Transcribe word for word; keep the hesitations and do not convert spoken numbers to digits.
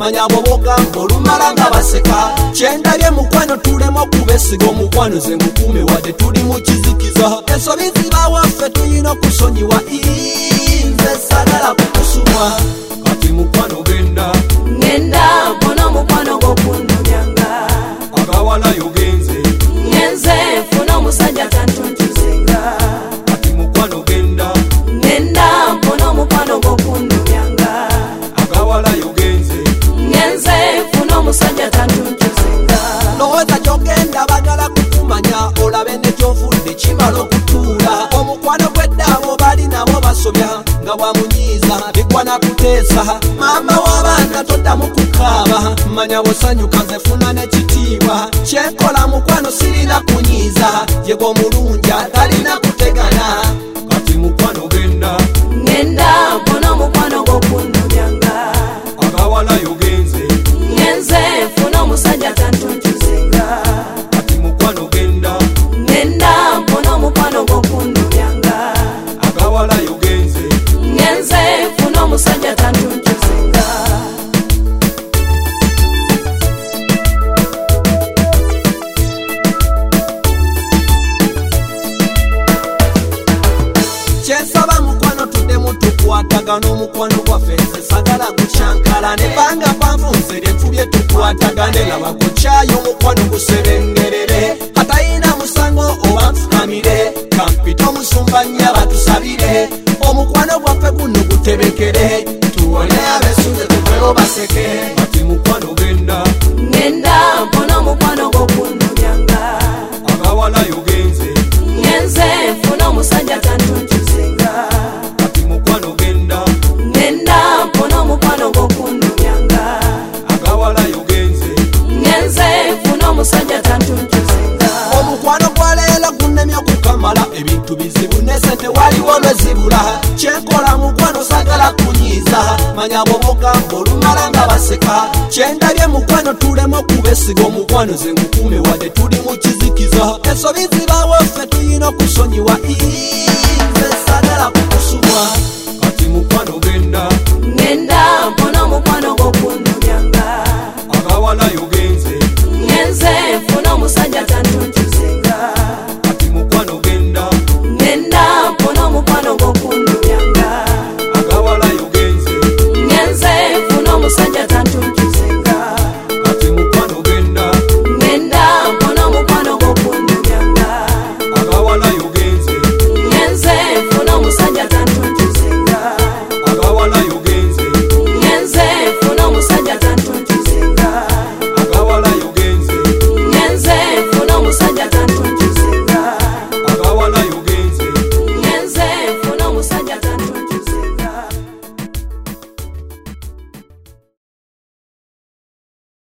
manya boboga olumala nga baseka kyendabye mukwano tulemo kubesiga omukwano ze mukume wadde tuli mu kizikiza ensobi zibawaffe tuyina okusonyiwa nze sagala kukusumwa kati mukwano genda ngenda mpona omukwano gw'okundubyanga agawala yogenze ngenze nfuna omusajja tantuntuzenga kati mukwano genda ngenda mpona omukwano gw'okundubyanga agawala yogenze ngenze nfuna omusajja tantuntuzenga lowooza gyogenda bagala kukumanya olabe ne gyovudde kimala okutuula omukwano gw'eddaabo bali nabo basobya nga bwamunyiiza bigwana kuteesa maama w'abaana toddamu kukaaba manya bwosanyuka nzefuna n'ekitiibwa kyenkola mukwano sirina kunyiiza yego omulungi atalina kutegana kati mukwano genda ngenda mpona omukwano gw'okundubyanga agawala yogenze ngenze nfuna omusajja tantuntuzenga kati mukwano genda ngenda mpona omukwano gw'okundubyanga agawala yogenze ngenze nfuna omusajja tantuntuzenga kyensaba mukwano tuddemu tukwatagana omukwano gwaffe nze sagala gukyankala ne banga panfunze lyenfubye tukwatagane laba gukyayo omukwano gusebengerere atayina musango oba nfukamire kampita omusumba nnya batusabire omukwano gwaffe guno gutebekere tuwone abesunze tuveo baseke kati mukwano genda ngenda mpona omukwano gw'okundubyanga agawala yogenze ngenze nfuna omusajja tantuntuzenga kati mukwano genda ngenda mpona omukwano gw'okundubyanga agawala yogenze ngenze nfuna omusajja tantuntuzenga omukwano gwa leero gunemye okukamala ebintu bizibu nesente waliwo lwezibula kyenkola mukwano sagala kunyiiza manya bwobogamba olumala nga baseka kyendabye mukwano tulemu okubesiga omukwano ze ngukume wadde tuli mu kizikiza ensobi zibawaffe tuyina okusonyiwa nze sagala kukusumwa kati mukwano genda ngenda mpona omukwano gw'okundubyanga agawala yogenze ngenze nfuna omusajja tantuntuzenga